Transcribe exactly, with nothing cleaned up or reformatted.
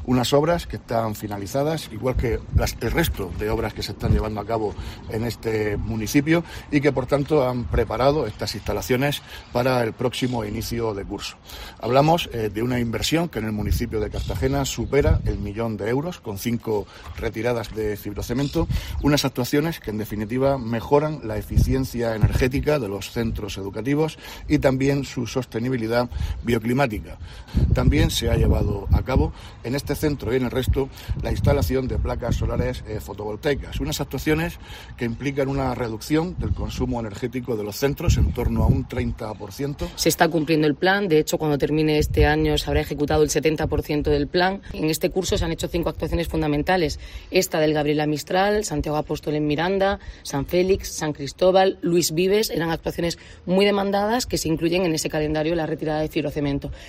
Unas obras que están finalizadas, igual que las, el resto de obras que se están llevando a cabo en este municipio y que, por tanto, han preparado estas instalaciones para el próximo inicio de curso. Hablamos eh, de una inversión que en el municipio de Cartagena supera el millón de euros, con cinco retiradas de fibrocemento, unas actuaciones que, en definitiva, mejoran la eficiencia energética de los centros educativos y también su sostenibilidad bioclimática. También se ha llevado a cabo en este centro y en el resto la instalación de placas solares eh, fotovoltaicas, unas actuaciones que implican una reducción del consumo energético de los centros en torno a un treinta por ciento. Se está cumpliendo el plan, de hecho, cuando termine este año se habrá ejecutado el setenta por ciento del plan. En este curso se han hecho cinco actuaciones fundamentales, esta del Gabriela Mistral, Santiago Apóstol en Miranda, San Félix, San Cristóbal, Luis Vives, eran actuaciones muy demandadas que se incluyen en ese calendario de la retirada de fibrocemento.